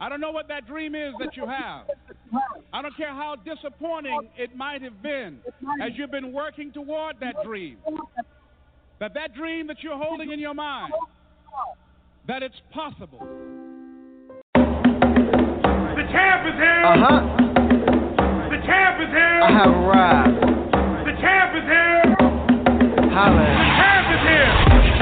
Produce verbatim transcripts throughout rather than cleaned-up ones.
I don't know what that dream is that you have. I don't care how disappointing it might have been as you've been working toward that dream. That that dream that you're holding in your mind, that it's possible. The champ is here. Uh-huh. The champ is here. I have arrived. The champ is here. Holla. The champ is here.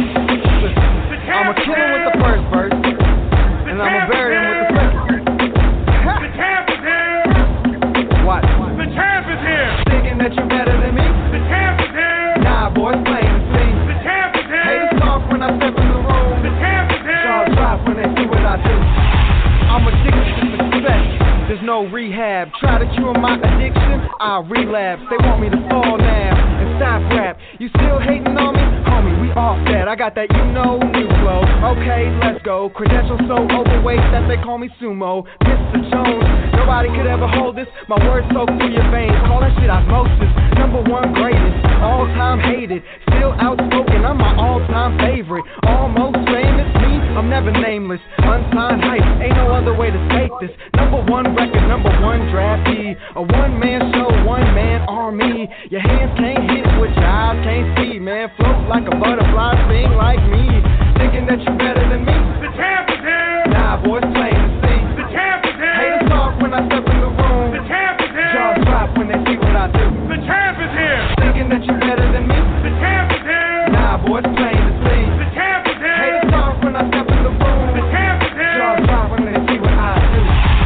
The champ I'ma kill him with the first verse, and I'ma bury him with the second. The champ is here. What? The champ is here. Thinking that you better than me? The champ is here. Nah, boy, it's plain to see. The champ is here. Haters talk when I step in the room. The champ is here. Jaws drop when they see what I do. I'm addicted to success. There's no rehab. Try to cure my addiction, I'll relapse. They want me to fall now and stop rap. You still hating on me? Homie, we off that. I got that you know new flow. Okay, let's go. Credentials so overweight that they call me sumo. Mister Jones, nobody could ever hold this. My words soak through your veins. Call that shit osmosis. Number one greatest, all time hated. Still outspoken, I'm my all time favorite. Almost famous, me, I'm never nameless. Unsigned hype, ain't no other way to state this. Number one record, number one draftee. A one man show, one man army. Your hands can't hit what your eyes can't see, man. Float like a butterfly, sing like me. Thinking that you better than me? The champ is here. Nah, boy, it's plain to see. The champ is here. Haters talk when I step in the room. The champ is here. Jaws drop when they see what I do. The champ is here. Thinking that you better than me? The champ is here. Nah, boy, it's plain to see. The champ is here. Haters talk when I step in the room. The champ is here. Jaws drop when they see what I do.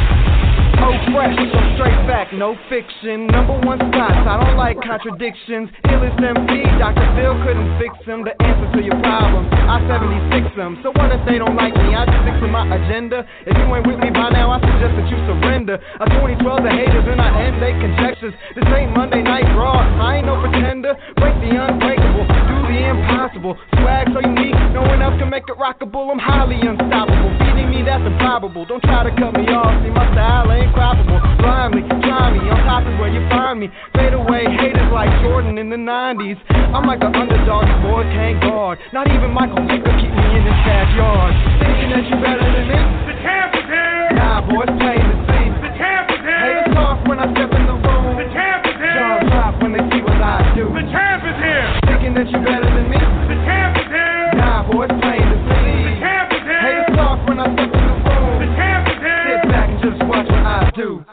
Oh, fresh, so straight back, no fiction. Number one spots, I don't like contradictions. Illest M C, Doctor Phil couldn't fix him. The answer to your problem, I seventy-six them. So what if they don't like me? I just stick to my agenda. If you ain't with me by now, I suggest that you surrender. A twenty twelve, the haters and I end they conjectures. This ain't Monday Night Raw, I ain't no pretender. Break the unbreakable, do the impossible. Swag so unique, no one else can make it rockable. I'm highly unstoppable, beating me that's improbable. Don't try to cut me off, see my style ain't croppable. Blindly, try me, on top is where you find me. Fade away, haters like Jordan in the nineties. I'm like an underdog, you boys can't guard. Not even Michael Vick could keep me in this backyard. Thinking that you better than me? The champ is here. Nah, boy, it's plain to see. The champ is here. Haters talk when I step in the room. The champ is here. Jaws drop when they see what I do. The champ is here. Thinking that you better than me? The champ is here. Nah, boy, it's plain to see. The champ is here. Haters talk when I step in the room. The champ is here. Sit back and just watch what I do.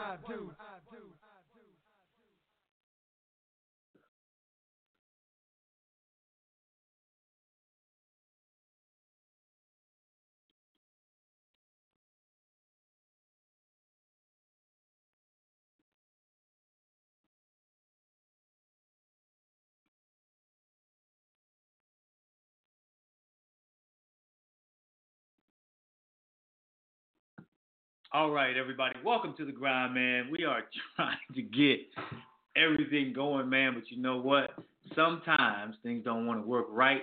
All right, everybody. Welcome to the grind, man. We are trying to get everything going, man. But you know what? Sometimes things don't want to work right,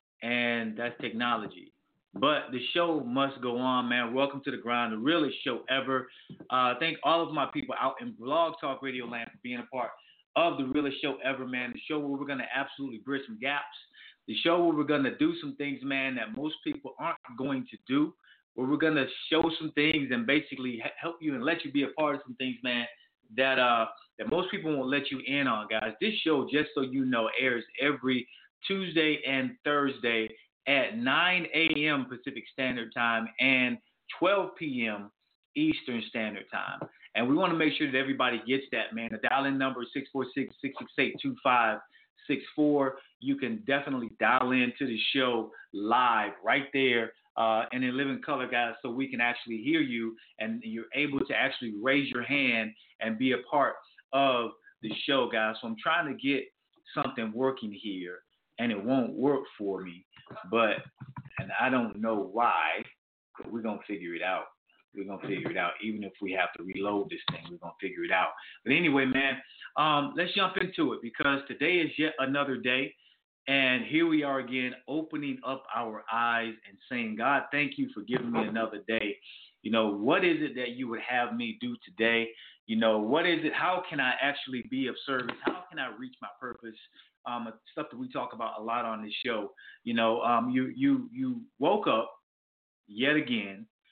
and that's technology. But the show must go on, man. Welcome to the grind, the realest show ever. Uh, thank all of my people out in Blog Talk Radio Land for being a part of the realest show ever, man. The show where we're going to absolutely bridge some gaps. The show where we're going to do some things, man, that most people aren't going to do. Where we're going to show some things and basically help you and let you be a part of some things, man, that uh that most people won't let you in on, guys. This show, just so you know, airs every Tuesday and Thursday at nine a.m. Pacific Standard Time and twelve p.m. Eastern Standard Time. And we want to make sure that everybody gets that, man. The dial-in number is six four six, six six eight, two five six four. You can definitely dial into the show live right there. Uh, and in living color, guys, so we can actually hear you and you're able to actually raise your hand and be a part of the show, guys. So I'm trying to get something working here, and it won't work for me, but, and I don't know why, but we're going to figure it out. We're going to figure it out. Even if we have to reload this thing, we're going to figure it out. But anyway, man, um, let's jump into it because today is yet another day. And here we are again, opening up our eyes and saying, God, thank you for giving me another day. You know, what is it that you would have me do today? You know, what is it? How can I actually be of service? How can I reach my purpose? Um, stuff that we talk about a lot on this show. You know, um, you you you woke up yet again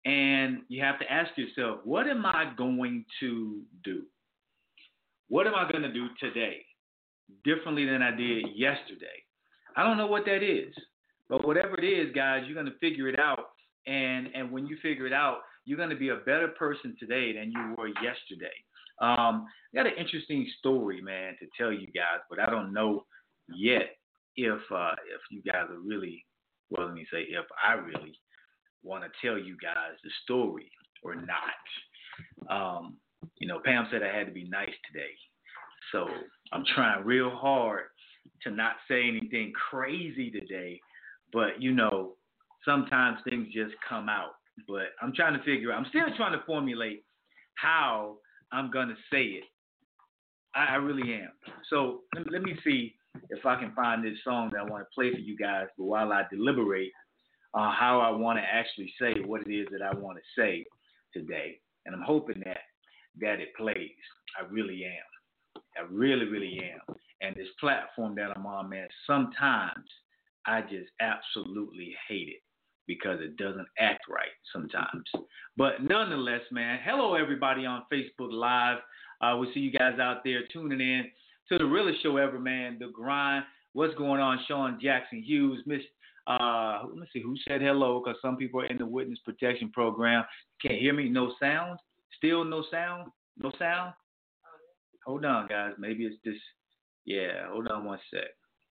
And you have to ask yourself, what am I going to do? What am I going to do today differently than I did yesterday? I don't know what that is. But whatever it is, guys, you're going to figure it out. And, and when you figure it out, you're going to be a better person today than you were yesterday. Um, I got an interesting story, man, to tell you guys, but I don't know yet if uh, if you guys are really, well, let me say if I really want to tell you guys the story or not. Um, you know, Pam said I had to be nice today. So I'm trying real hard to not say anything crazy today. But, you know, sometimes things just come out. But I'm trying to figure out, I'm still trying to formulate how I'm going to say it. I, I really am. So let, let me see if I can find this song that I want to play for you guys. But while I deliberate on uh, how I want to actually say what it is that I want to say today. And I'm hoping that, that it plays. I really am. I really, really am. And this platform that I'm on, man, sometimes I just absolutely hate it because it doesn't act right sometimes. But nonetheless, man, hello everybody on Facebook Live. Uh, we see you guys out there tuning in to the realest show ever, man, The Grind. What's going on? Sean Jackson Hughes, Miss. Uh, let me see who said hello, because some people are in the witness protection program. Can't hear me? No sound? Still no sound? No sound? Hold on, guys. Maybe it's this. Yeah, hold on one sec.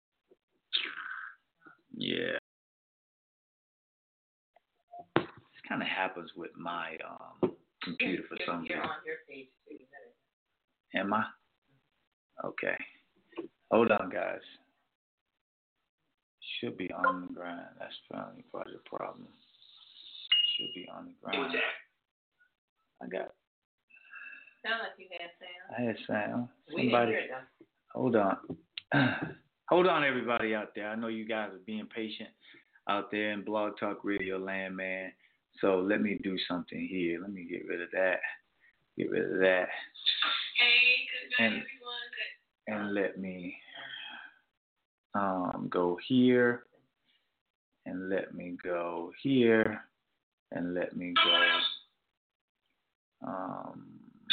Yeah. This kind of happens with my um, computer for some reason. You're on your page too. Am I? Okay. Hold on, guys. Should be on the grind. That's probably part of the problem. Should be on the grind. I got. Sound like you had sound. I had sound. We Somebody. didn't hear it, though. Hold on. Hold on, everybody out there. I know you guys are being patient out there in Blog Talk Radio land, man. So let me do something here. Let me get rid of that. Get rid of that. Hey, good night, and, everyone. And let me um, go here. And let me go here. And let me go. Um,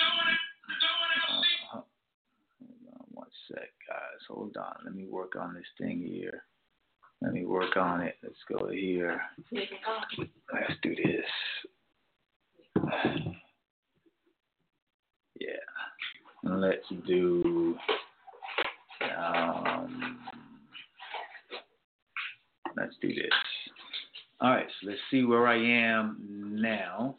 uh, One sec, guys. Hold on. Let me work on this thing here. Let me work on it. Let's go here. Let's do this. Yeah. And let's do. Um, let's do this. All right. So let's see where I am now.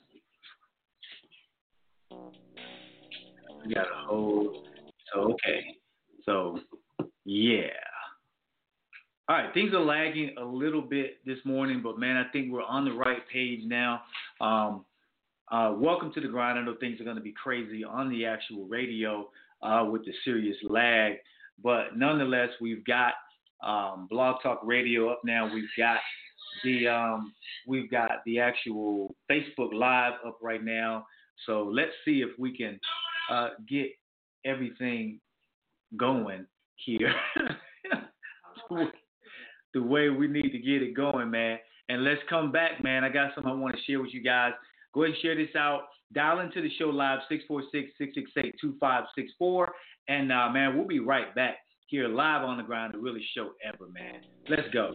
We got a whole. So okay. So, yeah. All right, things are lagging a little bit this morning, but, man, I think we're on the right page now. Um, uh, welcome to The Grind. I know things are going to be crazy on the actual radio uh, with the serious lag, but nonetheless, we've got um, Blog Talk Radio up now. We've got the um, we've got the actual Facebook Live up right now. So let's see if we can uh, get everything going here the way we need to get it going, man. And let's come back, man. I got something I want to share with you guys. Go ahead and share this out. Dial into the show live, six four six, six six eight, two five six four. And, uh, man, we'll be right back here live on the ground, the realest show ever, man. Let's go.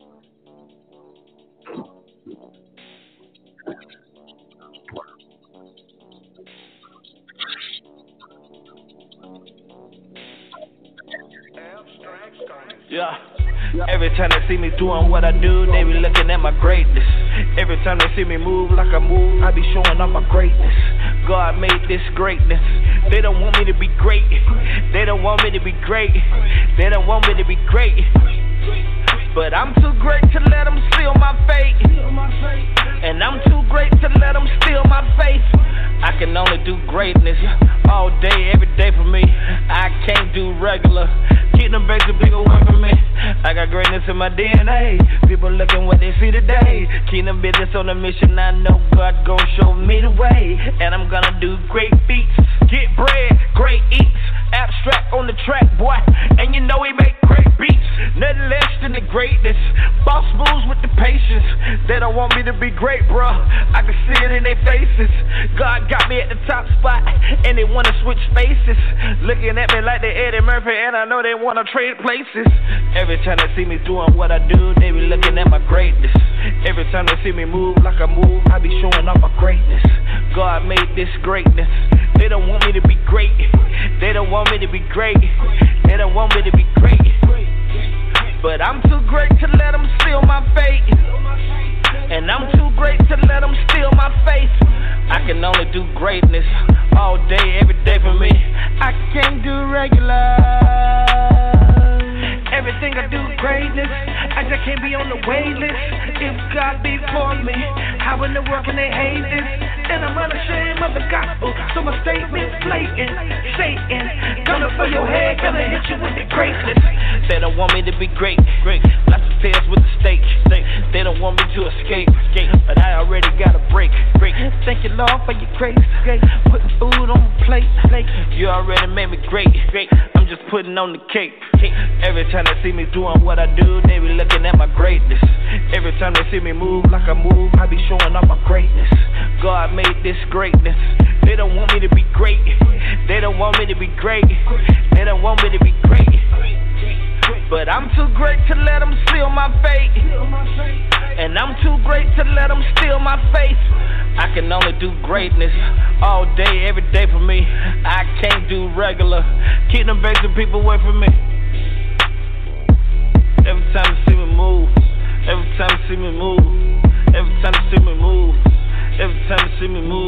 Yeah. Every time they see me doing what I do, they be looking at my greatness. Every time they see me move like I move, I be showing off my greatness. God made this greatness. They don't want me to be great. They don't want me to be great. They don't want me to be great. But I'm too great to let them steal my fate. And I'm too great to let them steal my faith. I can only do greatness all day, every day for me. I can't do regular. Keep them bags a big away from me. I got greatness in my D N A. People looking what they see today. Keep them business on a mission. I know God gon' show me the way. And I'm gonna do great feats. Get bread, great eats. Abstract on the track, boy. And you know he make great beats. nothing less than the greatness. Boss moves with the patience. They don't want me to be great, bruh. I can see it in their faces. God got me at the top spot, and they wanna switch spaces. Looking at me like they Eddie Murphy, and I know they wanna trade places. Every time they see me doing what I do, they be looking at my greatness. Every time they see me move like I move, I be showing off my greatness. God made this greatness. They don't want me to be great. They don't want me to be great. They don't want me to be great. But I'm too great to let them steal my fate. And I'm too great to let them steal my faith. I can only do greatness all day, every day for me. I can't do regular. Everything I do greatness. I just can't be on the wait list. If God be for me, how in the world can they hate this? And I'm unashamed of the gospel, so my statement's blatant. Satan, coming for your head, gonna hit you with the greatness. They don't want me to be great, great. Lots of tears with the stake. They don't want me to escape, but I already got a break. Break. Thank you, Lord, for your grace. Putting food on my plate. You already made me great. I'm just putting on the cake. Every time they see me doing what I do, they be looking at my greatness. Every time they see me move like I move, I be showing off my greatness. God made this greatness. They don't want me to be great. They don't want me to be great. They don't want me to be great. But I'm too great to let them steal my fate. And I'm too great to let them steal my faith. I can only do greatness all day, every day for me. I can't do regular. Keep them basic people away from me. Every time you see me move, every time you see me move, every time you see me move, every time you see me move.